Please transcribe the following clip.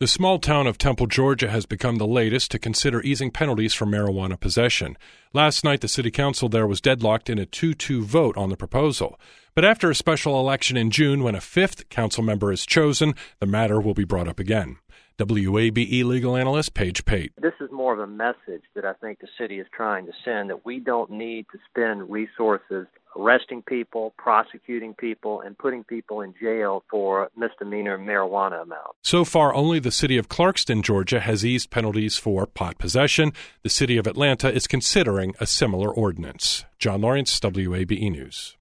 The small town of Temple, Georgia has become the latest to consider easing penalties for marijuana possession. Last night, the city council there was deadlocked in a 2-2 vote on the proposal. But after a special election in June, when a fifth council member is chosen, the matter will be brought up again. WABE legal analyst Paige Pate. This is more of a message that I think the city is trying to send, that we don't need to spend resources arresting people, prosecuting people, and putting people in jail for misdemeanor marijuana amounts. So far, only the city of Clarkston, Georgia, has eased penalties for pot possession. The city of Atlanta is considering a similar ordinance. John Lawrence, WABE News.